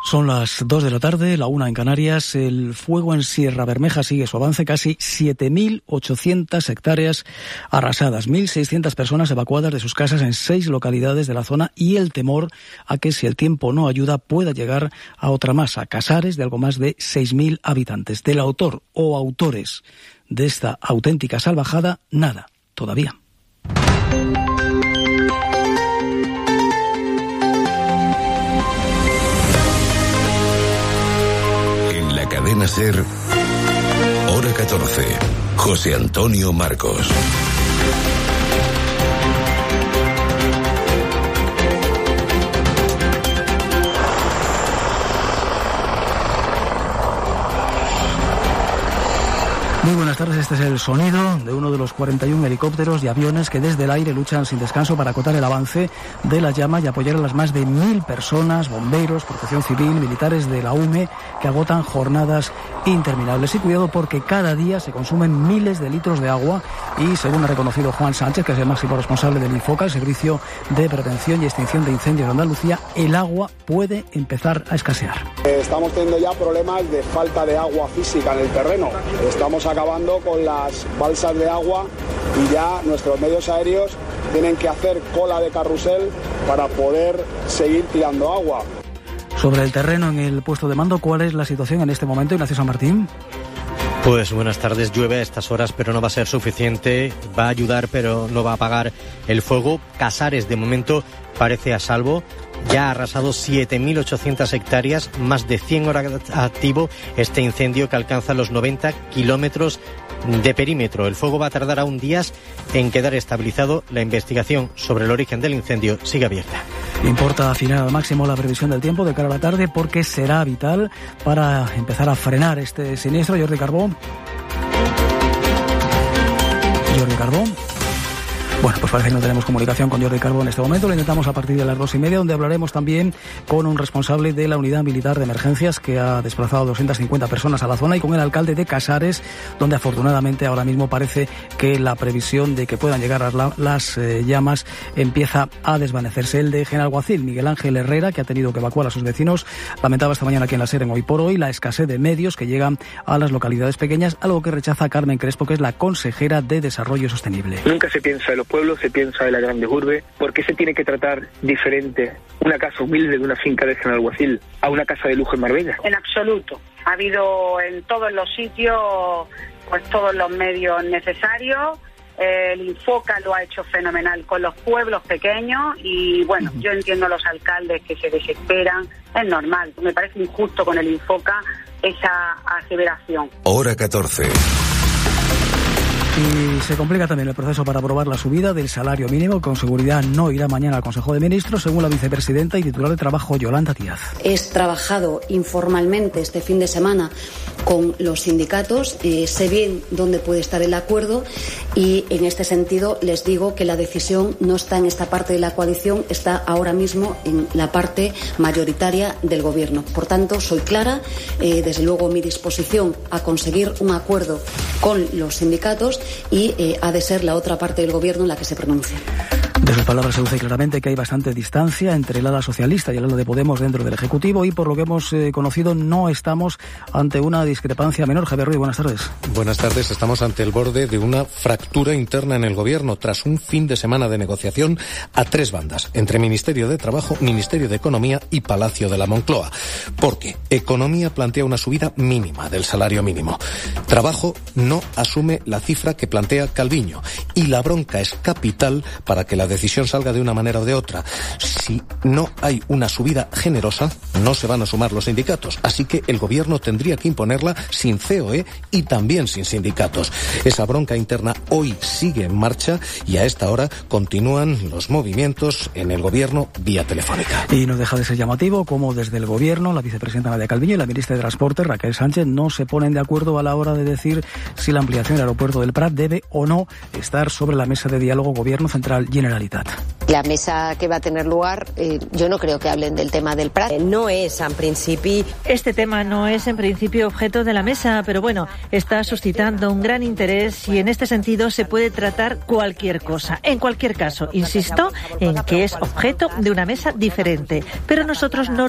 Son las 2 de la tarde, la 1 en Canarias. El fuego en Sierra Bermeja sigue su avance, casi 7.800 hectáreas arrasadas, 1.600 personas evacuadas de sus casas en 6 localidades de la zona y el temor a que, si el tiempo no ayuda, pueda llegar a otra más, a Casares, de algo más de 6.000 habitantes. Del autor o autores de esta auténtica salvajada, nada, todavía. Cadena SER, hora 14. José Antonio Marcos. Muy buenas tardes, este es el sonido de uno de los 41 helicópteros y aviones que desde el aire luchan sin descanso para acotar el avance de la llama y apoyar a las más de 1.000 personas, bomberos, protección civil, militares de la UME, que agotan jornadas interminables. Y cuidado, porque cada día se consumen miles de litros de agua y, según ha reconocido Juan Sánchez, que es el máximo responsable del Infoca, el Servicio de Prevención y Extinción de Incendios de Andalucía, el agua puede empezar a escasear. Estamos teniendo ya problemas de falta de agua física en el terreno. Estamos acabando con las balsas de agua y ya nuestros medios aéreos tienen que hacer cola de carrusel para poder seguir tirando agua. Sobre el terreno, en el puesto de mando, ¿cuál es la situación en este momento, Ignacio San Martín? Pues buenas tardes. Llueve a estas horas, pero no va a ser suficiente. Va a ayudar, pero no va a apagar el fuego. Casares, de momento, parece a salvo. Ya ha arrasado 7.800 hectáreas, más de 100 horas activo este incendio que alcanza los 90 kilómetros de perímetro. El fuego va a tardar aún días en quedar estabilizado. La investigación sobre el origen del incendio sigue abierta. Importa afinar al máximo la previsión del tiempo de cara a la tarde, porque será vital para empezar a frenar este siniestro. Jordi Carbó. Bueno, pues parece que no tenemos comunicación con Jordi Carbó en este momento. Lo intentamos a partir de las 2:30, donde hablaremos también con un responsable de la Unidad Militar de Emergencias, que ha desplazado 250 personas a la zona, y con el alcalde de Casares, donde afortunadamente ahora mismo parece que la previsión de que puedan llegar las llamas empieza a desvanecerse. El de Genalguacil, Miguel Ángel Herrera, que ha tenido que evacuar a sus vecinos, lamentaba esta mañana aquí en la SER, en Hoy por Hoy, la escasez de medios que llegan a las localidades pequeñas, algo que rechaza Carmen Crespo, que es la consejera de Desarrollo Sostenible. Nunca se piensa en los pueblos, se piensa en las grandes urbes. ¿Por qué se tiene que tratar diferente una casa humilde de una finca de Genalguacil a una casa de lujo en Marbella? En absoluto. Ha habido en todos los sitios pues todos los medios necesarios. El Infoca lo ha hecho fenomenal con los pueblos pequeños y bueno, yo entiendo a los alcaldes que se desesperan, es normal. Me parece injusto con el Infoca esa aseveración. Hora 14. Y se complica también el proceso para aprobar la subida del salario mínimo. Con seguridad no irá mañana al Consejo de Ministros, según la vicepresidenta y titular de Trabajo, Yolanda Díaz. He trabajado informalmente este fin de semana con los sindicatos, sé bien dónde puede estar el acuerdo y en este sentido les digo que la decisión no está en esta parte de la coalición, está ahora mismo en la parte mayoritaria del Gobierno. Por tanto, soy clara, desde luego mi disposición a conseguir un acuerdo con los sindicatos y ha de ser la otra parte del Gobierno la que se pronuncie. De sus palabras se deduce claramente que hay bastante distancia entre el ala socialista y el ala de Podemos dentro del Ejecutivo y, por lo que hemos conocido, no estamos ante una discrepancia menor. Javier Ruiz, buenas tardes. Buenas tardes. Estamos ante el borde de una fractura interna en el Gobierno tras un fin de semana de negociación a 3 bandas, entre Ministerio de Trabajo, Ministerio de Economía y Palacio de la Moncloa. Porque Economía plantea una subida mínima del salario mínimo. Trabajo no asume la cifra que plantea Calviño y la bronca es capital para que la decisión salga de una manera o de otra. Si no hay una subida generosa, no se van a sumar los sindicatos. Así que el Gobierno tendría que imponerla sin COE y también sin sindicatos. Esa bronca interna hoy sigue en marcha y a esta hora continúan los movimientos en el Gobierno vía telefónica. Y no deja de ser llamativo cómo desde el Gobierno, la vicepresidenta Nadia Calviño y la ministra de Transporte, Raquel Sánchez, no se ponen de acuerdo a la hora de decir si la ampliación del aeropuerto del Prat debe o no estar sobre la mesa de diálogo Gobierno Central Generalitat. La mesa que va a tener lugar, yo no creo que hablen del tema del Prat. No es, en principi... Este tema no es, en principio, objeto de la mesa, pero bueno, está suscitando un gran interés y en este sentido se puede tratar cualquier cosa. En cualquier caso, insisto en que es objeto de una mesa diferente, pero nosotros no